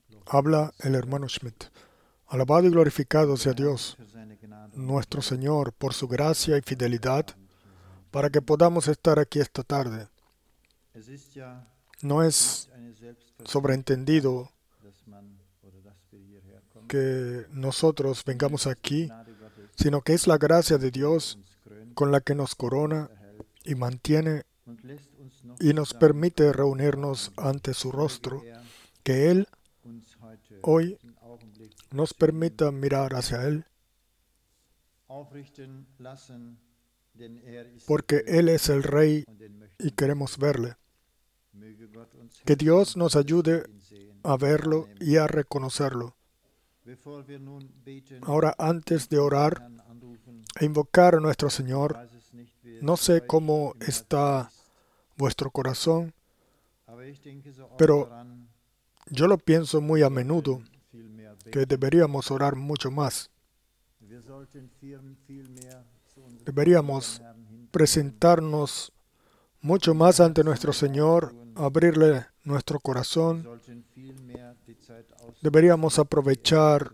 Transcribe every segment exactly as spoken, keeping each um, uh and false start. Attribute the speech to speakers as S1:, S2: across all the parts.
S1: Habla el hermano Schmidt. Alabado y glorificado sea Dios, nuestro Señor, por su gracia y fidelidad, para que podamos estar aquí esta tarde. No es sobreentendido que nosotros vengamos aquí, sino que es la gracia de Dios con la que nos corona y mantiene y nos permite reunirnos ante su rostro, que Él hoy nos permita mirar hacia Él, porque Él es el Rey y queremos verle. Que Dios nos ayude a verlo y a reconocerlo. Ahora, antes de orar e invocar a nuestro Señor, no sé cómo está vuestro corazón, pero yo lo pienso muy a menudo, que deberíamos orar mucho más. Deberíamos presentarnos mucho más ante nuestro Señor, abrirle nuestro corazón. Deberíamos aprovechar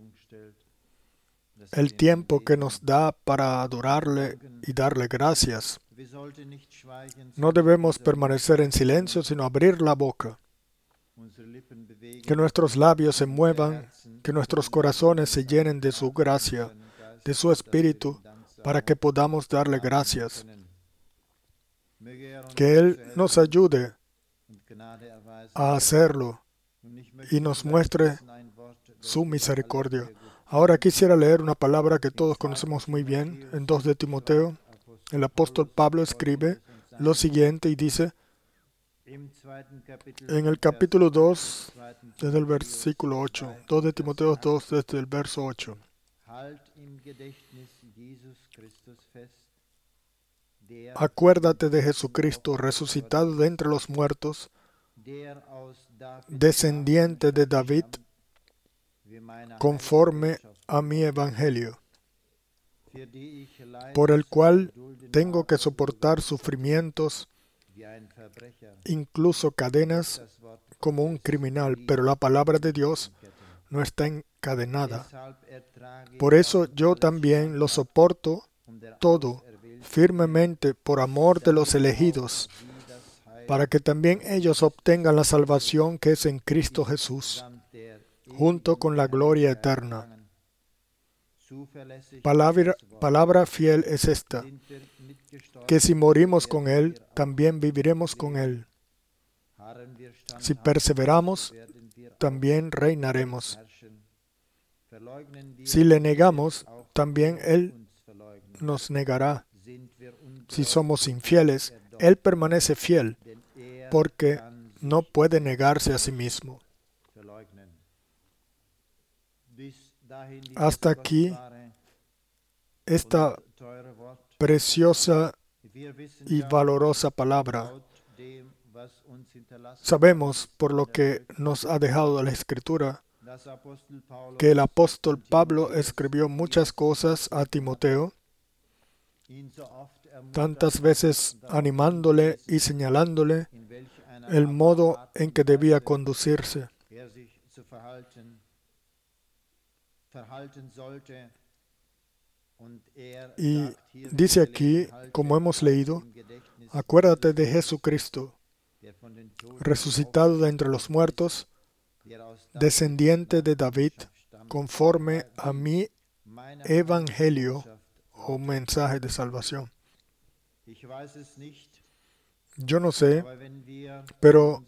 S1: el tiempo que nos da para adorarle y darle gracias. No debemos permanecer en silencio, sino abrir la boca. Que nuestros labios se muevan, que nuestros corazones se llenen de su gracia, de su espíritu, para que podamos darle gracias. Que Él nos ayude a hacerlo y nos muestre su misericordia. Ahora quisiera leer una palabra que todos conocemos muy bien, en dos de Timoteo. El apóstol Pablo escribe lo siguiente y dice, en el capítulo dos, desde el versículo ocho, dos de Timoteo dos, desde el verso ocho. Acuérdate de Jesucristo, resucitado de entre los muertos, descendiente de David, conforme a mi evangelio, por el cual tengo que soportar sufrimientos, incluso cadenas, como un criminal, pero la palabra de Dios no está encadenada. Por eso yo también lo soporto todo firmemente por amor de los elegidos, para que también ellos obtengan la salvación que es en Cristo Jesús, junto con la gloria eterna. Palabra, palabra fiel es esta, que si morimos con Él, también viviremos con Él. Si perseveramos, también reinaremos. Si le negamos, también Él nos negará. Si somos infieles, Él permanece fiel, porque no puede negarse a sí mismo. Hasta aquí, esta preciosa y valorosa palabra. Sabemos, por lo que nos ha dejado la Escritura, que el apóstol Pablo escribió muchas cosas a Timoteo, tantas veces animándole y señalándole el modo en que debía conducirse. Y dice aquí, como hemos leído, acuérdate de Jesucristo, resucitado de entre los muertos, descendiente de David, conforme a mi evangelio o mensaje de salvación. Yo no sé, pero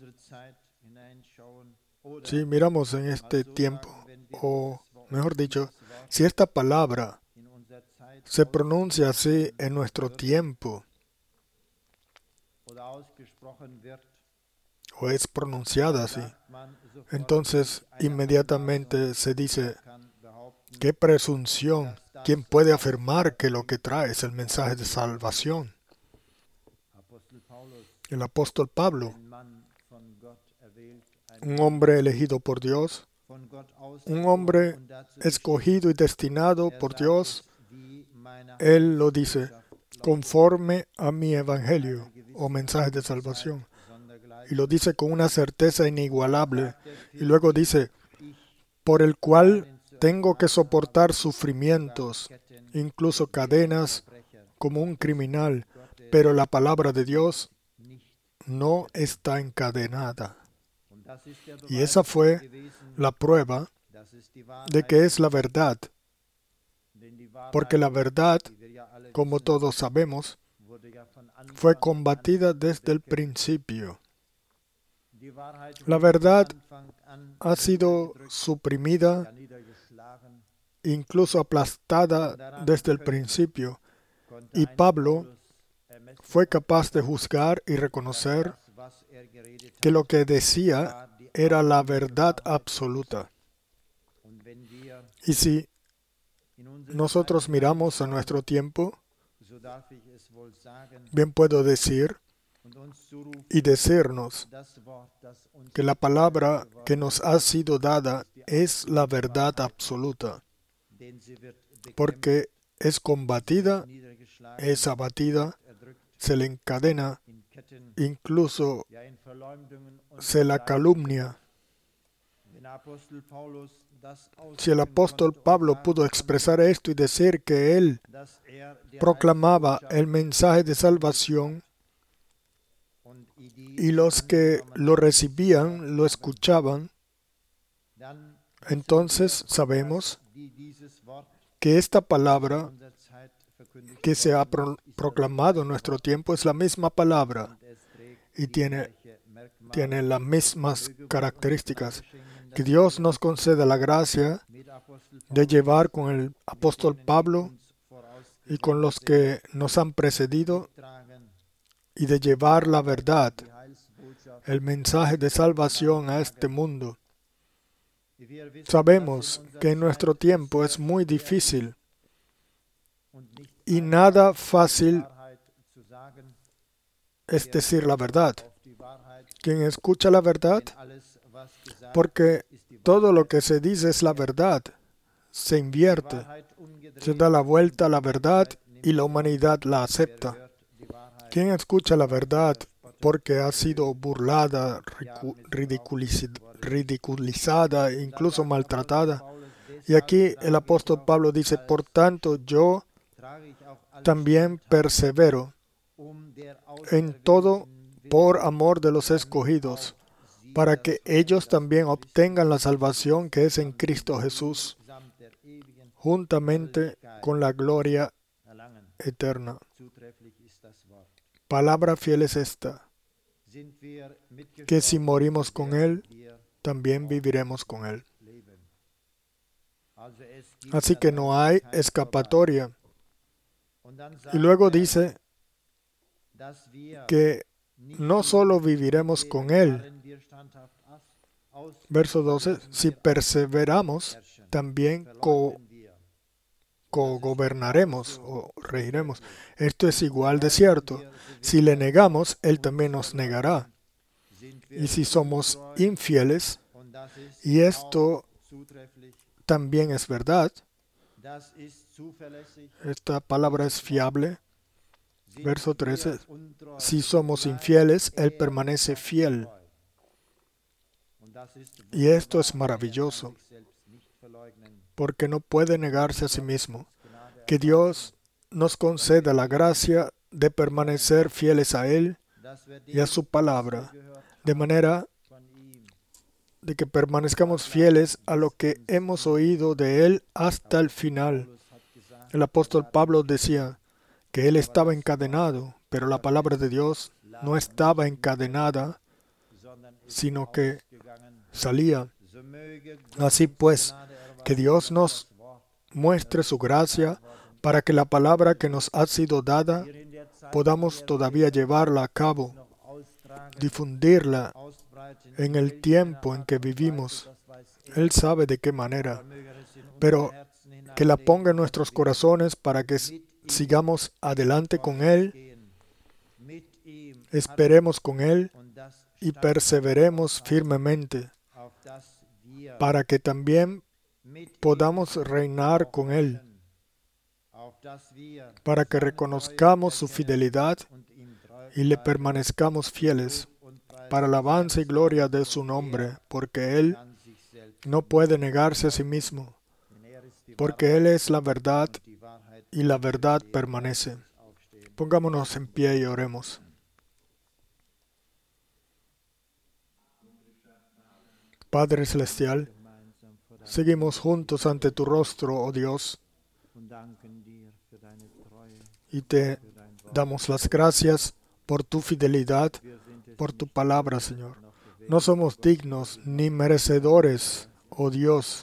S1: si miramos en este tiempo, o mejor dicho, si esta palabra se pronuncia así en nuestro tiempo, o es pronunciada así, entonces inmediatamente se dice, ¿qué presunción? ¿Quién puede afirmar que lo que trae es el mensaje de salvación? El apóstol Pablo, un hombre elegido por Dios, un hombre escogido y destinado por Dios, él lo dice, conforme a mi evangelio o mensaje de salvación. y lo dice con una certeza inigualable. Y luego dice, por el cual tengo que soportar sufrimientos, incluso cadenas, como un criminal, pero la palabra de Dios no está encadenada. Y esa fue la prueba de que es la verdad, porque la verdad, como todos sabemos, fue combatida desde el principio. La verdad ha sido suprimida, incluso aplastada desde el principio, y Pablo fue capaz de juzgar y reconocer que lo que decía era la verdad absoluta. Y si nosotros miramos a nuestro tiempo, bien puedo decir y decirnos que la palabra que nos ha sido dada es la verdad absoluta, porque es combatida, es abatida, se le encadena, incluso se la calumnia. Si el apóstol Pablo pudo expresar esto y decir que él proclamaba el mensaje de salvación y los que lo recibían, lo escuchaban, entonces sabemos que esta palabra que se ha pro- proclamado en nuestro tiempo es la misma palabra y tiene, tiene las mismas características. Que Dios nos conceda la gracia de llevar con el apóstol Pablo y con los que nos han precedido y de llevar la verdad, el mensaje de salvación a este mundo. Sabemos que en nuestro tiempo es muy difícil y nada fácil es decir la verdad. Quien escucha la verdad, porque todo lo que se dice es la verdad, se invierte, se da la vuelta a la verdad y la humanidad la acepta. Quien escucha la verdad porque ha sido burlada, ridiculizada, incluso maltratada. Y aquí el apóstol Pablo dice, por tanto yo también persevero en todo por amor de los escogidos, para que ellos también obtengan la salvación que es en Cristo Jesús, juntamente con la gloria eterna. Palabra fiel es esta, que si morimos con Él, también viviremos con Él. Así que no hay escapatoria. Y luego dice que no solo viviremos con Él. Verso doce, si perseveramos, también co cogobernaremos o regiremos. Esto es igual de cierto. Si le negamos, Él también nos negará. Y si somos infieles, y esto también es verdad, esta palabra es fiable. Verso trece, si somos infieles, Él permanece fiel. Y esto es maravilloso, porque no puede negarse a sí mismo. Que Dios nos conceda la gracia de permanecer fieles a Él y a su palabra, de manera de que permanezcamos fieles a lo que hemos oído de Él hasta el final. El apóstol Pablo decía que él estaba encadenado, pero la palabra de Dios no estaba encadenada, sino que salía. Así pues, que Dios nos muestre su gracia para que la palabra que nos ha sido dada podamos todavía llevarla a cabo, difundirla en el tiempo en que vivimos. Él sabe de qué manera, pero que la ponga en nuestros corazones para que sigamos adelante con Él, esperemos con Él y perseveremos firmemente para que también podamos reinar con Él, para que reconozcamos su fidelidad y le permanezcamos fieles. para alabanza y gloria de su nombre, porque Él no puede negarse a sí mismo, porque Él es la verdad y la verdad permanece. Pongámonos en pie y oremos. Padre Celestial, seguimos juntos ante tu rostro, oh Dios, y te damos las gracias por tu fidelidad, por tu palabra, Señor. No somos dignos ni merecedores, oh Dios,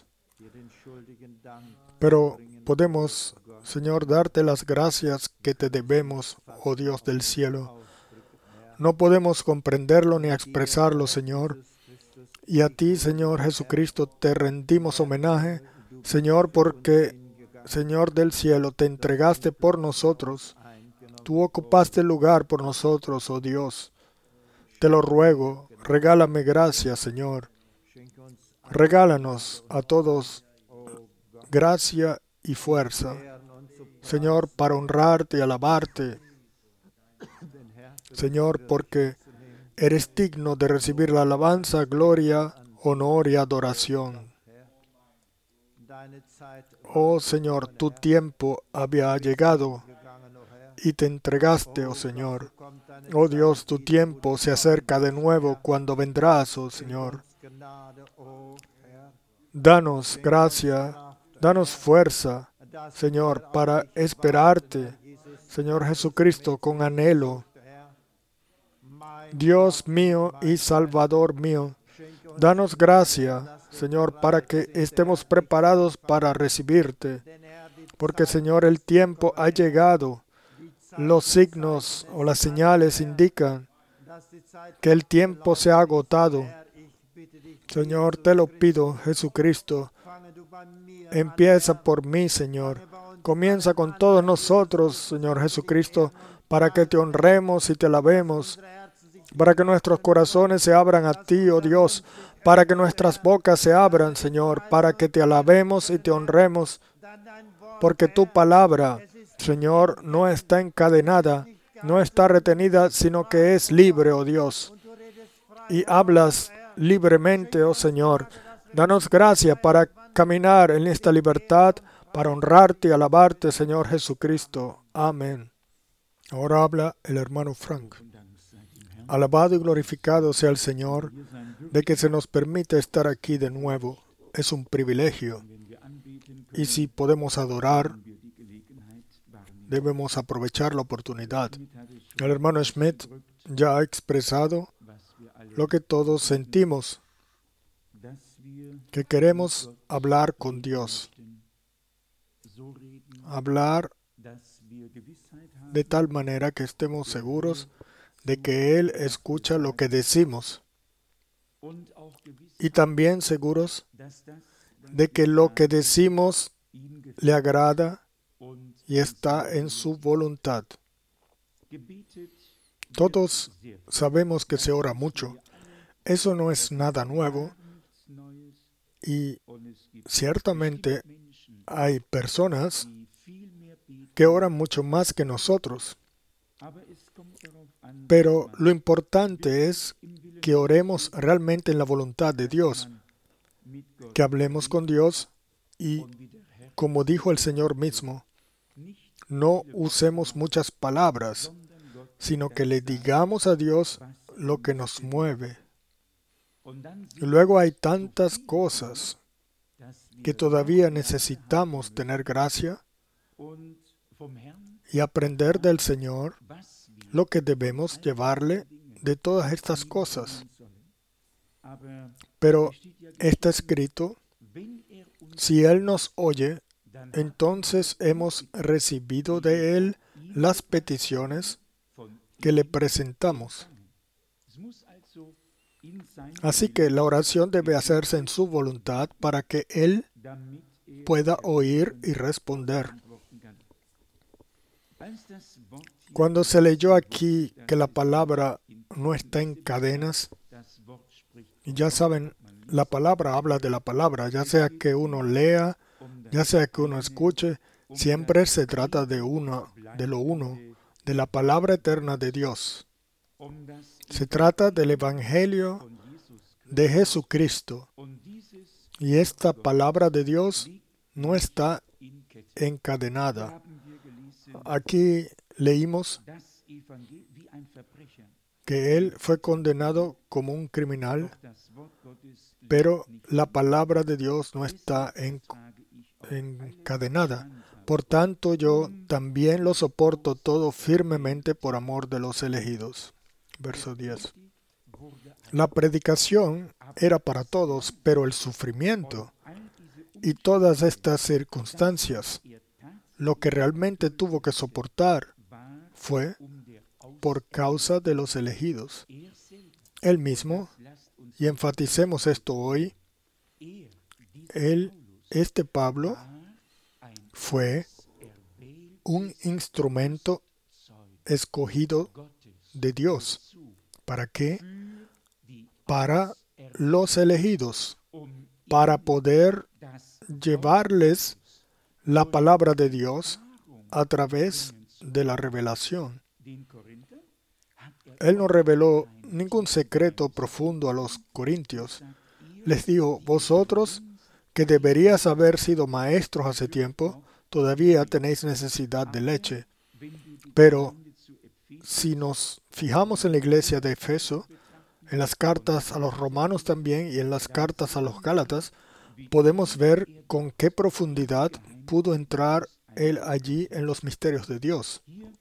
S1: pero podemos, Señor, darte las gracias que te debemos, oh Dios del cielo. No podemos comprenderlo ni expresarlo, Señor. Y a ti, Señor Jesucristo, te rendimos homenaje, Señor, porque, Señor del cielo, te entregaste por nosotros. Tú ocupaste el lugar por nosotros, oh Dios. Te lo ruego, regálame gracia, Señor. Regálanos a todos gracia y fuerza, Señor, para honrarte y alabarte. Señor, porque eres digno de recibir la alabanza, gloria, honor y adoración. Oh Señor, tu tiempo había llegado y te entregaste, oh Señor. Oh Dios, tu tiempo se acerca de nuevo cuando vendrás, oh Señor. Danos gracia, danos fuerza, Señor, para esperarte, Señor Jesucristo, con anhelo. Dios mío y Salvador mío, danos gracia, Señor, para que estemos preparados para recibirte. Porque, Señor, el tiempo ha llegado. Los signos o las señales indican que el tiempo se ha agotado. Señor, te lo pido, Jesucristo. Empieza por mí, Señor. Comienza con todos nosotros, Señor Jesucristo, para que te honremos y te alabemos, para que nuestros corazones se abran a ti, oh Dios, para que nuestras bocas se abran, Señor, para que te alabemos y te honremos, porque tu palabra, Señor, no está encadenada, no está retenida, sino que es libre, oh Dios. Y hablas libremente, oh Señor. Danos gracia para caminar en esta libertad, para honrarte y alabarte, Señor Jesucristo. Amén. Ahora habla el hermano Frank. Alabado y glorificado sea el Señor de que se nos permite estar aquí de nuevo. Es un privilegio. Y si podemos adorar, debemos aprovechar la oportunidad. El hermano Schmidt ya ha expresado lo que todos sentimos, que queremos hablar con Dios. Hablar de tal manera que estemos seguros de que Él escucha lo que decimos. Y también seguros de que lo que decimos le agrada y está en su voluntad. Todos sabemos que se ora mucho. Eso no es nada nuevo. Y ciertamente hay personas que oran mucho más que nosotros. Pero lo importante es que oremos realmente en la voluntad de Dios, que hablemos con Dios y, como dijo el Señor mismo, no usemos muchas palabras, sino que le digamos a Dios lo que nos mueve. Y luego hay tantas cosas que todavía necesitamos tener gracia y aprender del Señor lo que debemos llevarle de todas estas cosas. Pero está escrito, si Él nos oye, entonces hemos recibido de Él las peticiones que le presentamos. Así que la oración debe hacerse en su voluntad para que Él pueda oír y responder. Cuando se leyó aquí que la palabra no está en cadenas, y ya saben, la palabra habla de la palabra, ya sea que uno lea, ya sea que uno escuche, siempre se trata de uno, de lo uno, de la palabra eterna de Dios. Se trata del Evangelio de Jesucristo. Y esta palabra de Dios no está encadenada. Aquí leímos que Él fue condenado como un criminal, pero la palabra de Dios no está en- encadenada. Por tanto, yo también lo soporto todo firmemente por amor de los elegidos. Verso diez. La predicación era para todos, pero el sufrimiento y todas estas circunstancias, lo que realmente tuvo que soportar fue por causa de los elegidos. Él mismo, y enfaticemos esto hoy, él, este Pablo, fue un instrumento escogido de Dios. ¿Para qué? Para los elegidos, para poder llevarles la palabra de Dios a través de la revelación. Él no reveló ningún secreto profundo a los corintios. Les dijo, vosotros que deberíais haber sido maestros hace tiempo, todavía tenéis necesidad de leche. Pero si nos fijamos en la iglesia de Efeso, en las cartas a los romanos también y en las cartas a los gálatas, podemos ver con qué profundidad pudo entrar él allí en los misterios de Dios.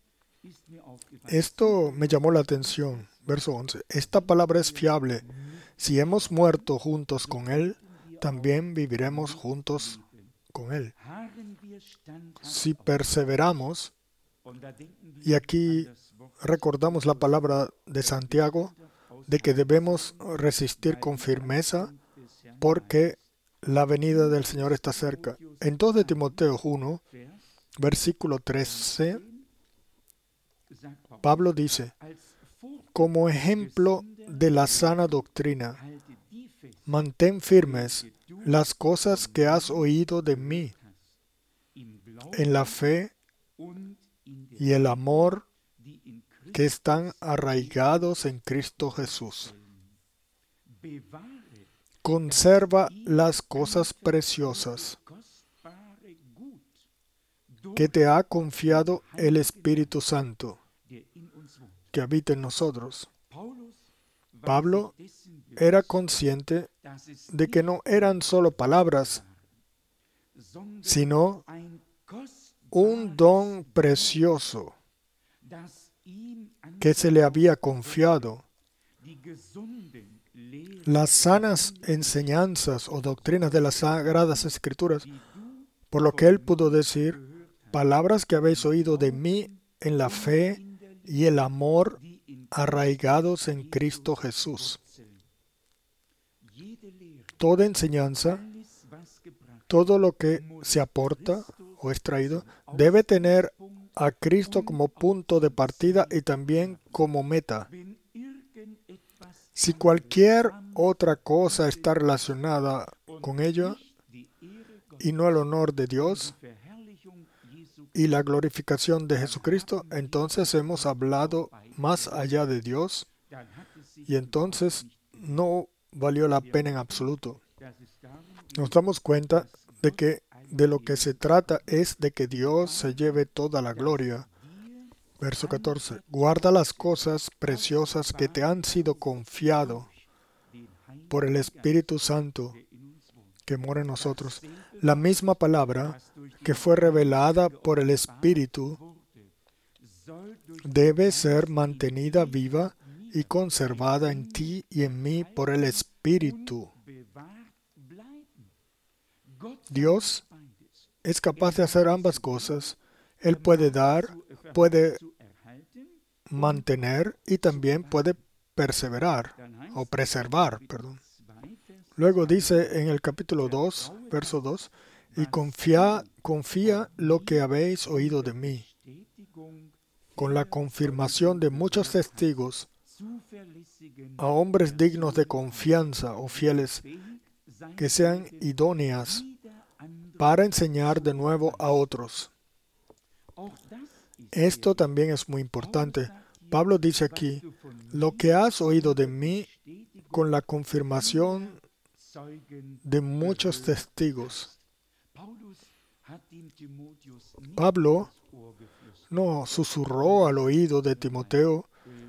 S1: Esto me llamó la atención. Verso once. Esta palabra es fiable. Si hemos muerto juntos con Él, también viviremos juntos con Él. Si perseveramos, y aquí recordamos la palabra de Santiago, de que debemos resistir con firmeza porque la venida del Señor está cerca. En dos de Timoteo uno, versículo trece, Pablo dice, como ejemplo de la sana doctrina, mantén firmes las cosas que has oído de mí, en la fe y el amor que están arraigados en Cristo Jesús. Conserva las cosas preciosas que te ha confiado el Espíritu Santo, que habita en nosotros. Pablo era consciente de que no eran solo palabras, sino un don precioso que se le había confiado. Las sanas enseñanzas o doctrinas de las Sagradas Escrituras, por lo que él pudo decir, palabras que habéis oído de mí en la fe y el amor arraigados en Cristo Jesús. Toda enseñanza, todo lo que se aporta o es traído, debe tener a Cristo como punto de partida y también como meta. Si cualquier otra cosa está relacionada con ello y no el honor de Dios y la glorificación de Jesucristo, entonces hemos hablado más allá de Dios y entonces no valió la pena en absoluto. Nos damos cuenta de que de lo que se trata es de que Dios se lleve toda la gloria. Verso catorce. Guarda las cosas preciosas que te han sido confiado por el Espíritu Santo que mora en nosotros. La misma palabra que fue revelada por el Espíritu debe ser mantenida viva y conservada en ti y en mí por el Espíritu. Dios es capaz de hacer ambas cosas. Él puede dar, puede mantener y también puede perseverar o preservar, perdón. Luego dice en el capítulo dos, verso dos, y confía, confía lo que habéis oído de mí, con la confirmación de muchos testigos, a hombres dignos de confianza o fieles, que sean idóneas para enseñar de nuevo a otros. Esto también es muy importante. Pablo dice aquí, lo que has oído de mí con la confirmación de muchos testigos. Pablo no susurró al oído de Timoteo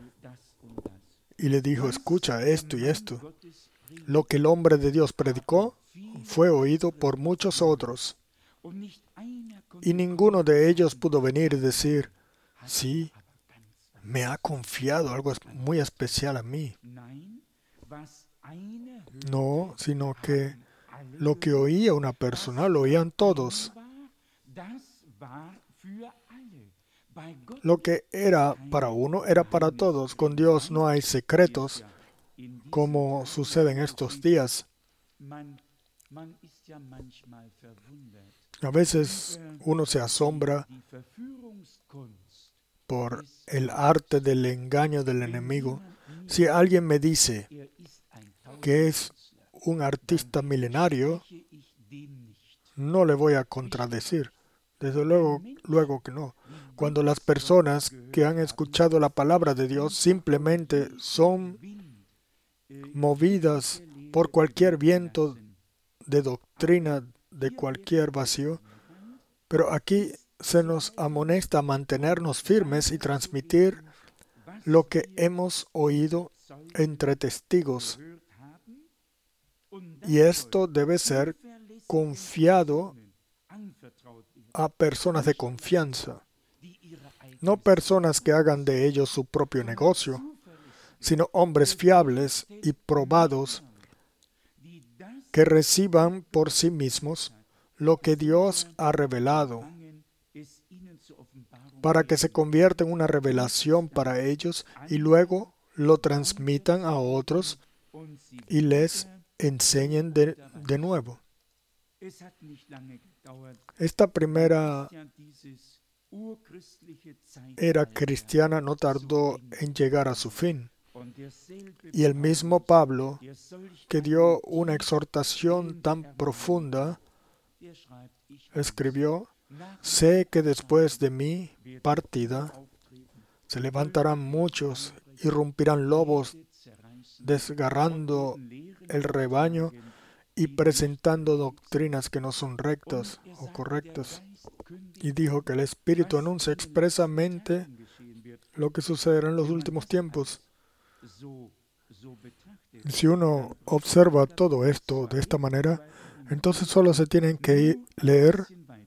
S1: y le dijo, escucha esto y esto. Lo que el hombre de Dios predicó fue oído por muchos otros. Y ninguno de ellos pudo venir y decir, sí, me ha confiado algo muy especial a mí. No, sino que lo que oía una persona lo oían todos. Lo que era para uno era para todos. Con Dios no hay secretos, como sucede en estos días. A veces uno se asombra por el arte del engaño del enemigo. Si alguien me dice que es un artista milenario, no le voy a contradecir. Desde luego, luego que no. Cuando las personas que han escuchado la palabra de Dios simplemente son movidas por cualquier viento de doctrina, de cualquier vacío, pero aquí se nos amonesta a mantenernos firmes y transmitir lo que hemos oído entre testigos. Y esto debe ser confiado a personas de confianza. No personas que hagan de ellos su propio negocio, sino hombres fiables y probados que reciban por sí mismos lo que Dios ha revelado, para que se convierta en una revelación para ellos y luego lo transmitan a otros y les enseñen de, de nuevo. Esta primera era cristiana no tardó en llegar a su fin. Y el mismo Pablo, que dio una exhortación tan profunda, escribió, sé que después de mi partida se levantarán muchos, irrumpirán lobos, desgarrando el rebaño y presentando doctrinas que no son rectas o correctas. Y dijo que el Espíritu anuncia expresamente lo que sucederá en los últimos tiempos. Si uno observa todo esto de esta manera, entonces solo se tienen que leer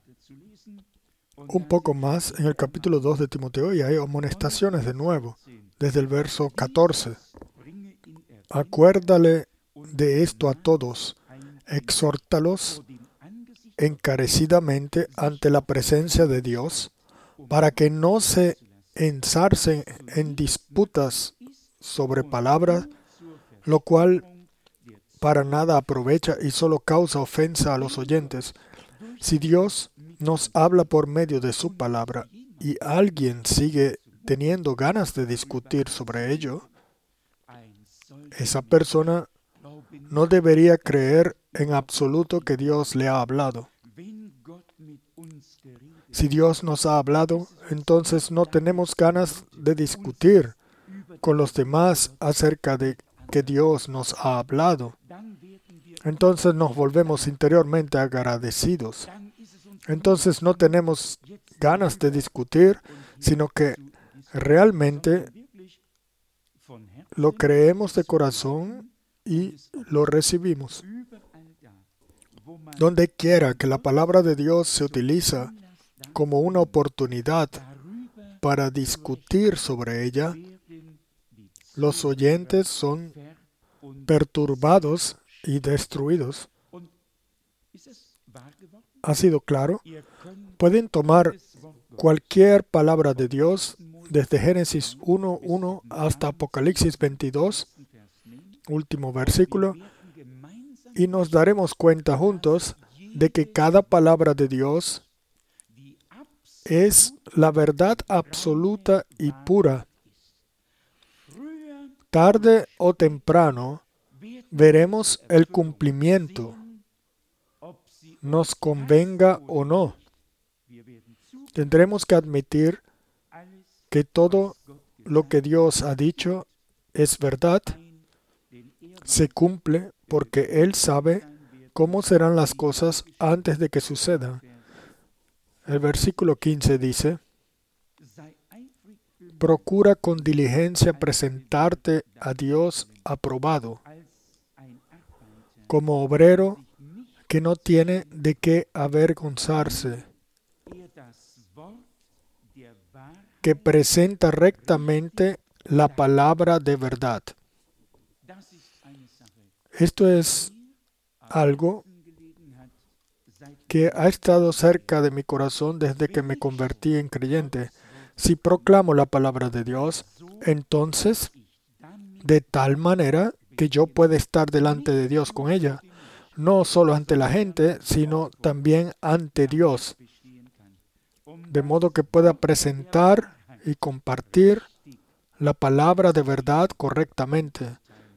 S1: un poco más en el capítulo dos de Timoteo y hay amonestaciones de nuevo, desde el verso catorce. Acuérdale de esto a todos, exhórtalos encarecidamente ante la presencia de Dios, para que no se enzarcen en disputas sobre palabras, lo cual para nada aprovecha y solo causa ofensa a los oyentes. Si Dios nos habla por medio de su palabra y alguien sigue teniendo ganas de discutir sobre ello, esa persona no debería creer en absoluto que Dios le ha hablado. Si Dios nos ha hablado, entonces no tenemos ganas de discutir con los demás acerca de que Dios nos ha hablado. Entonces nos volvemos interiormente agradecidos. Entonces no tenemos ganas de discutir, sino que realmente lo creemos de corazón y lo recibimos. Donde quiera que la palabra de Dios se utiliza como una oportunidad para discutir sobre ella, los oyentes son perturbados y destruidos. ¿Ha sido claro? Pueden tomar cualquier palabra de Dios desde Génesis uno uno hasta Apocalipsis veintidós, último versículo, y nos daremos cuenta juntos de que cada palabra de Dios es la verdad absoluta y pura. Tarde o temprano veremos el cumplimiento, nos convenga o no. Tendremos que admitir que todo lo que Dios ha dicho es verdad, se cumple porque Él sabe cómo serán las cosas antes de que sucedan. El versículo quince dice, procura con diligencia presentarte a Dios aprobado, como obrero que no tiene de qué avergonzarse, que presenta rectamente la palabra de verdad. Esto es algo que ha estado cerca de mi corazón desde que me convertí en creyente. Si proclamo la palabra de Dios, entonces, de tal manera que yo pueda estar delante de Dios con ella, no solo ante la gente, sino también ante Dios, de modo que pueda presentar y compartir la palabra de verdad correctamente.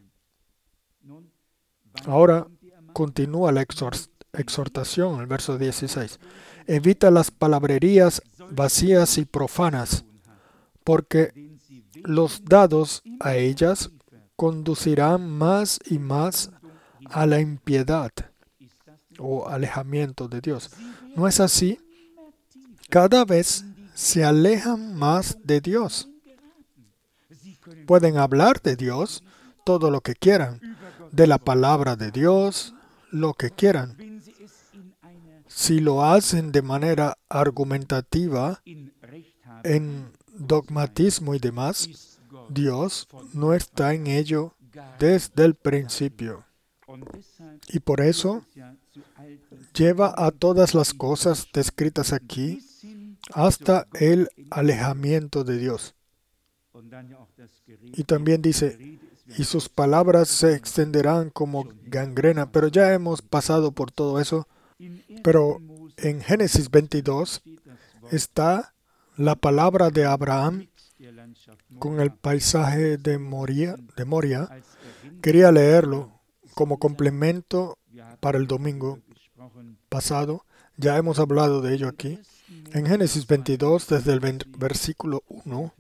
S1: Ahora continúa la exhortación, el verso dieciséis. Evita las palabrerías vacías y profanas, porque los dados a ellas conducirán más y más a la impiedad o alejamiento de Dios. ¿No es así? Cada vez se alejan más de Dios. Pueden hablar de Dios todo lo que quieran, de la palabra de Dios, lo que quieran. Si lo hacen de manera argumentativa, en dogmatismo y demás, Dios no está en ello desde el principio. Y por eso lleva a todas las cosas descritas aquí hasta el alejamiento de Dios. Y también dice, y sus palabras se extenderán como gangrena, pero ya hemos pasado por todo eso. Pero en Génesis veintidós está la palabra de Abraham con el paisaje de Moria, de Moria. Quería leerlo como complemento para el domingo pasado. Ya hemos hablado de ello aquí. En Génesis veintidós, desde el versículo uno,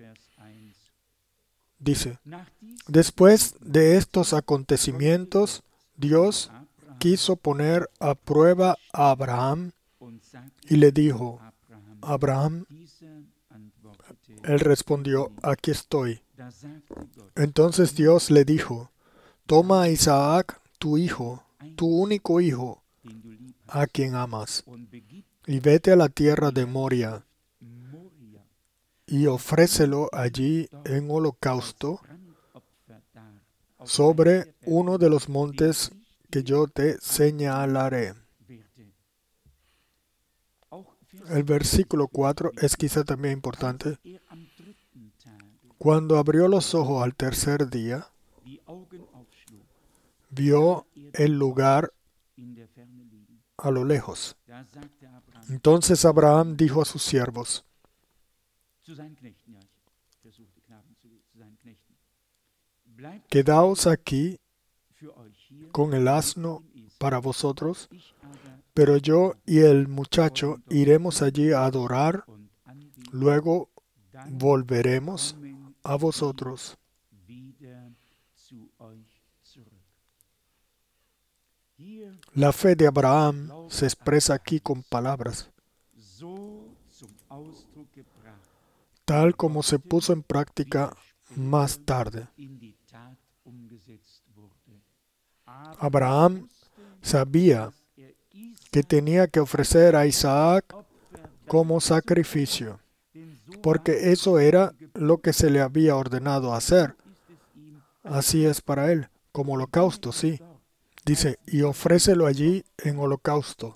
S1: dice, después de estos acontecimientos, Dios quiso poner a prueba a Abraham y le dijo, Abraham, él respondió, aquí estoy. Entonces Dios le dijo, toma a Isaac, tu hijo, tu único hijo, a quien amas, y vete a la tierra de Moria, y ofrécelo allí en holocausto sobre uno de los montes que yo te señalaré. El versículo cuatro es quizá también importante. Cuando abrió los ojos al tercer día, vio el lugar a lo lejos. Entonces Abraham dijo a sus siervos, quedaos aquí con el asno para vosotros, pero yo y el muchacho iremos allí a adorar, luego volveremos a vosotros. La fe de Abraham se expresa aquí con palabras, tal como se puso en práctica más tarde. Abraham sabía que tenía que ofrecer a Isaac como sacrificio, porque eso era lo que se le había ordenado hacer. Así es para él, como holocausto, sí. Dice, y ofrécelo allí en holocausto.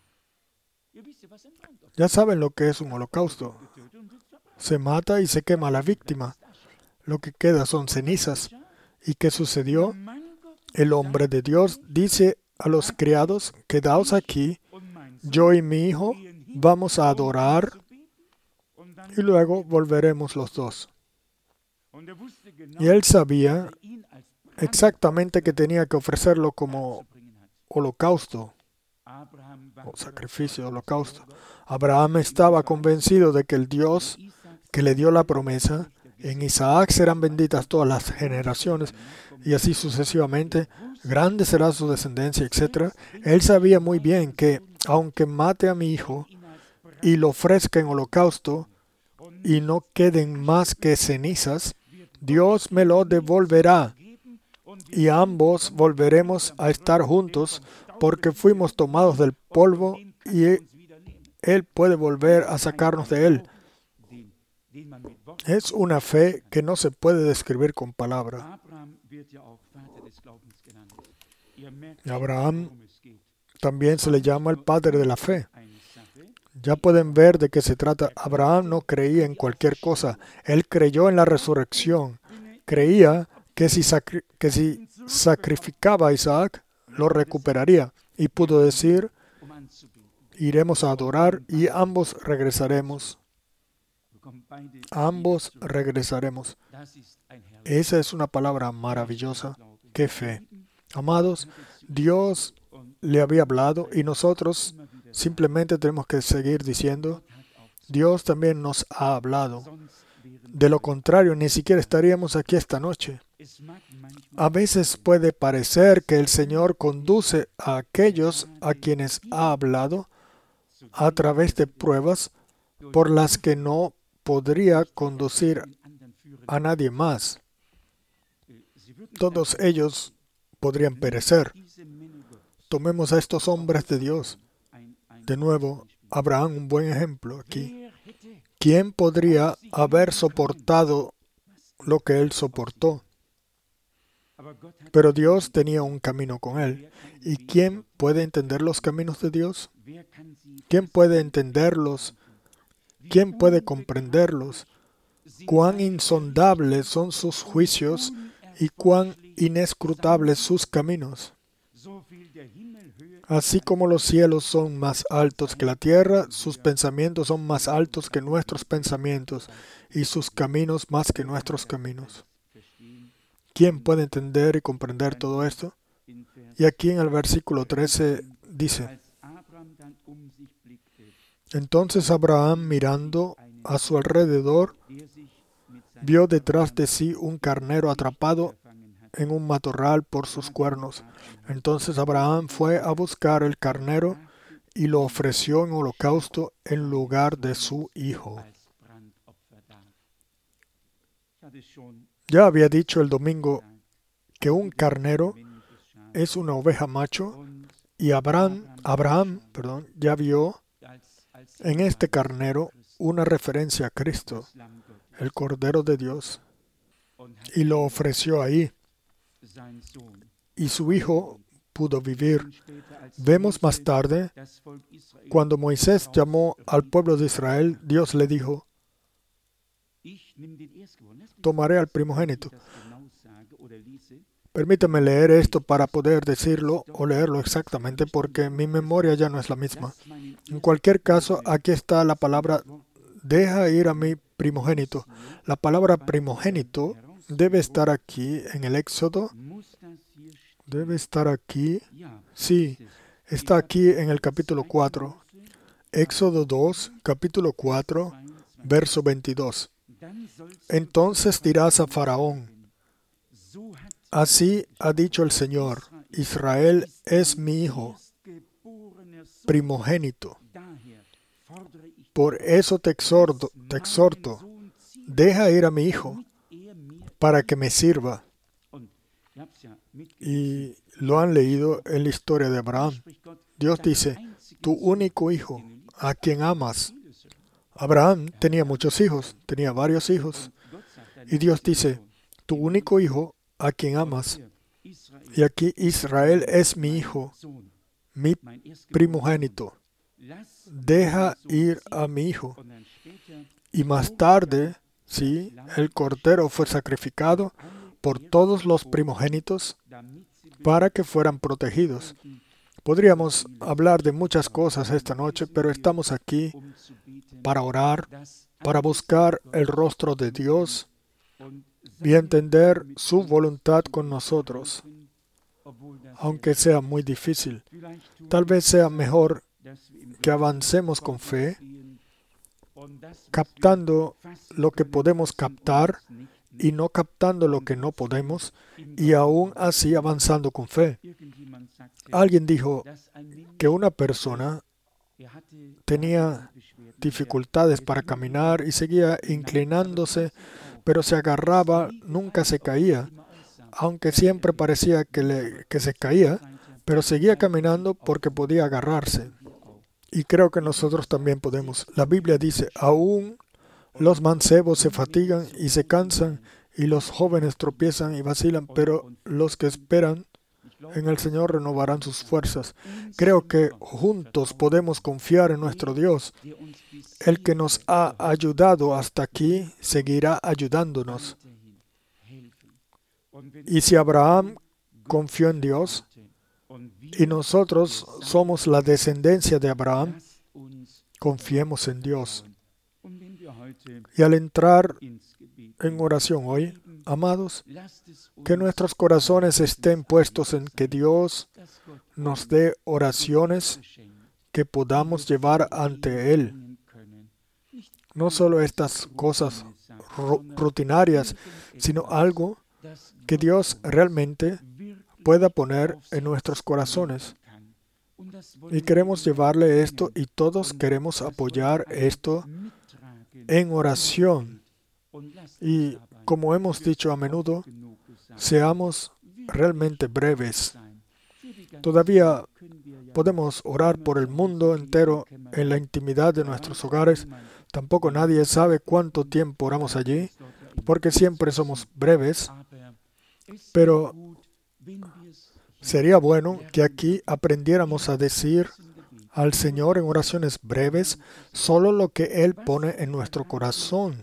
S1: Ya saben lo que es un holocausto. Se mata y se quema a la víctima. Lo que queda son cenizas. ¿Y qué sucedió? El hombre de Dios dice a los criados, quedaos aquí, yo y mi hijo vamos a adorar y luego volveremos los dos. Y él sabía exactamente que tenía que ofrecerlo como holocausto, o sacrificio, holocausto. Abraham estaba convencido de que el Dios que le dio la promesa En Isaac serán benditas todas las generaciones, y así sucesivamente. Grande será su descendencia, etcétera. Él sabía muy bien que, aunque mate a mi hijo y lo ofrezca en holocausto, y no queden más que cenizas, Dios me lo devolverá, y ambos volveremos a estar juntos, porque fuimos tomados del polvo, y Él puede volver a sacarnos de él. Es una fe que no se puede describir con palabras. Abraham también se le llama el padre de la fe. Ya pueden ver de qué se trata. Abraham no creía en cualquier cosa. Él creyó en la resurrección. Creía que si, sacri- que si sacrificaba a Isaac, lo recuperaría. Y pudo decir, iremos a adorar y ambos regresaremos. Ambos regresaremos. Esa es una palabra maravillosa. ¡Qué fe! Amados, Dios le había hablado y nosotros simplemente tenemos que seguir diciendo, Dios también nos ha hablado. De lo contrario, ni siquiera estaríamos aquí esta noche. A veces puede parecer que el Señor conduce a aquellos a quienes ha hablado a través de pruebas por las que no podría conducir a nadie más. Todos ellos podrían perecer. Tomemos a estos hombres de Dios. De nuevo, Abraham, un buen ejemplo aquí. ¿Quién podría haber soportado lo que él soportó? Pero Dios tenía un camino con él. ¿Y quién puede entender los caminos de Dios? ¿Quién puede entenderlos? ¿Quién puede comprenderlos? Cuán insondables son sus juicios y cuán inescrutables sus caminos. Así como los cielos son más altos que la tierra, sus pensamientos son más altos que nuestros pensamientos y sus caminos más que nuestros caminos. ¿Quién puede entender y comprender todo esto? Y aquí en el versículo trece dice, entonces Abraham, mirando a su alrededor, vio detrás de sí un carnero atrapado en un matorral por sus cuernos. Entonces Abraham fue a buscar el carnero y lo ofreció en holocausto en lugar de su hijo. Ya había dicho el domingo que un carnero es una oveja macho y Abraham, Abraham, perdón, ya vio en este carnero una referencia a Cristo, el Cordero de Dios, y lo ofreció ahí. Y su hijo pudo vivir. Vemos más tarde, cuando Moisés llamó al pueblo de Israel, Dios le dijo, tomaré al primogénito. Permítame leer esto para poder decirlo o leerlo exactamente, porque mi memoria ya no es la misma. En cualquier caso, aquí está la palabra, deja ir a mi primogénito. La palabra primogénito debe estar aquí en el Éxodo. Debe estar aquí. Sí, está aquí en el capítulo cuatro. Éxodo dos, capítulo cuatro, verso veintidós. Entonces dirás a Faraón, así ha dicho el Señor, Israel es mi hijo, primogénito. Por eso te exhorto, te exhorto, deja ir a mi hijo, para que me sirva. Y lo han leído en la historia de Abraham. Dios dice, tu único hijo, a quien amas. Abraham tenía muchos hijos, tenía varios hijos. Y Dios dice, tu único hijo, a quien amas. Y aquí Israel es mi hijo, mi primogénito. Deja ir a mi hijo. Y más tarde, sí, el cordero fue sacrificado por todos los primogénitos para que fueran protegidos. Podríamos hablar de muchas cosas esta noche, pero estamos aquí para orar, para buscar el rostro de Dios y entender su voluntad con nosotros, aunque sea muy difícil. Tal vez sea mejor que avancemos con fe captando lo que podemos captar y no captando lo que no podemos, y aún así avanzando con fe. Alguien dijo que una persona tenía dificultades para caminar y seguía inclinándose, pero se agarraba, nunca se caía, aunque siempre parecía que, le, que se caía, pero seguía caminando porque podía agarrarse. Y creo que nosotros también podemos. La Biblia dice, aún los mancebos se fatigan y se cansan, y los jóvenes tropiezan y vacilan, pero los que esperan en el Señor renovarán sus fuerzas. Creo que juntos podemos confiar en nuestro Dios. El que nos ha ayudado hasta aquí seguirá ayudándonos. Y si Abraham confió en Dios, y nosotros somos la descendencia de Abraham, confiemos en Dios. Y al entrar en oración hoy, amados, que nuestros corazones estén puestos en que Dios nos dé oraciones que podamos llevar ante Él. No solo estas cosas rutinarias, sino algo que Dios realmente pueda poner en nuestros corazones. Y queremos llevarle esto, y todos queremos apoyar esto en oración. Y como hemos dicho a menudo, seamos realmente breves. Todavía podemos orar por el mundo entero en la intimidad de nuestros hogares. Tampoco nadie sabe cuánto tiempo oramos allí, porque siempre somos breves. Pero sería bueno que aquí aprendiéramos a decir al Señor en oraciones breves solo lo que Él pone en nuestro corazón,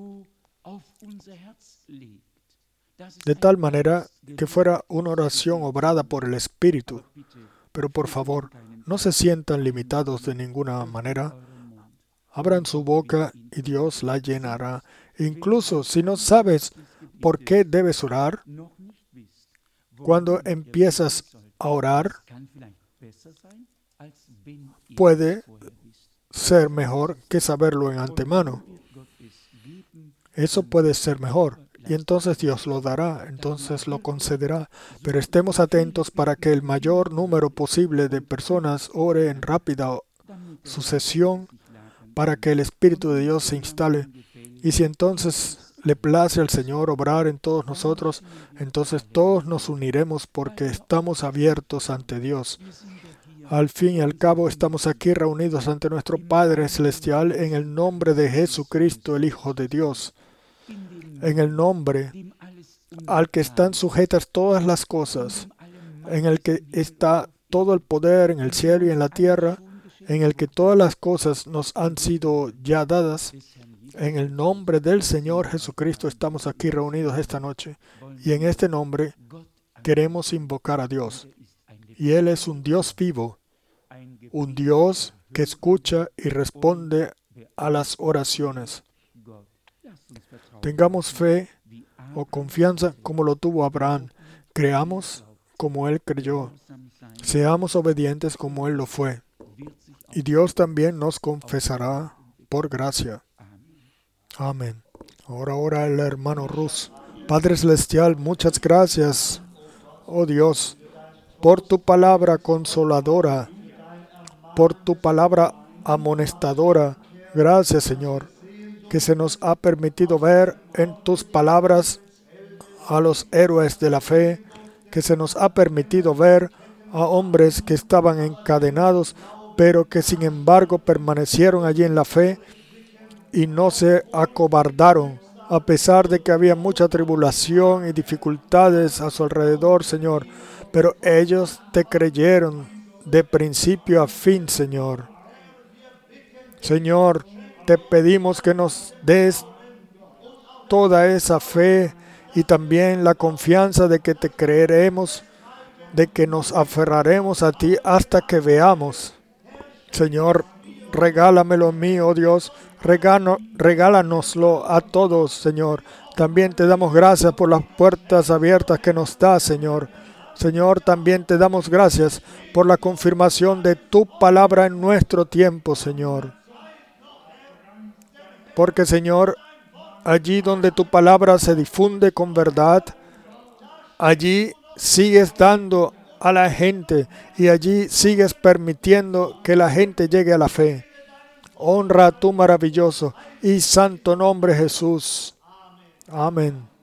S1: de tal manera que fuera una oración obrada por el Espíritu. Pero por favor, no se sientan limitados de ninguna manera. Abran su boca y Dios la llenará. Incluso si no sabes por qué debes orar, cuando empiezas a orar, puede ser mejor que saberlo en antemano. Eso puede ser mejor, y entonces Dios lo dará, entonces lo concederá. Pero estemos atentos para que el mayor número posible de personas ore en rápida sucesión, para que el Espíritu de Dios se instale. Y si entonces le place al Señor obrar en todos nosotros, entonces todos nos uniremos porque estamos abiertos ante Dios. Al fin y al cabo, estamos aquí reunidos ante nuestro Padre Celestial en el nombre de Jesucristo, el Hijo de Dios, en el nombre al que están sujetas todas las cosas, en el que está todo el poder en el cielo y en la tierra, en el que todas las cosas nos han sido ya dadas. En el nombre del Señor Jesucristo estamos aquí reunidos esta noche, y en este nombre queremos invocar a Dios. Y Él es un Dios vivo, un Dios que escucha y responde a las oraciones. Tengamos fe o confianza como lo tuvo Abraham. Creamos como Él creyó. Seamos obedientes como Él lo fue. Y Dios también nos confesará por gracia. Amén. Ahora ora el hermano Rus. Padre Celestial, muchas gracias, oh Dios, por tu palabra consoladora, por tu palabra amonestadora. Gracias, Señor, que se nos ha permitido ver en tus palabras a los héroes de la fe, que se nos ha permitido ver a hombres que estaban encadenados, pero que sin embargo permanecieron allí en la fe y no se acobardaron, a pesar de que había mucha tribulación y dificultades a su alrededor, Señor. Pero ellos te creyeron de principio a fin, Señor. Señor, te pedimos que nos des toda esa fe y también la confianza de que te creeremos, de que nos aferraremos a ti hasta que veamos. Señor, regálamelo a mí, oh Dios, regalo, regálanoslo a todos, Señor. También te damos gracias por las puertas abiertas que nos das, Señor. Señor, también te damos gracias por la confirmación de tu palabra en nuestro tiempo, Señor. Porque, Señor, allí donde tu palabra se difunde con verdad, allí sigues dando a la gente y allí sigues permitiendo que la gente llegue a la fe. Honra a tu maravilloso y santo nombre, Jesús. Amén.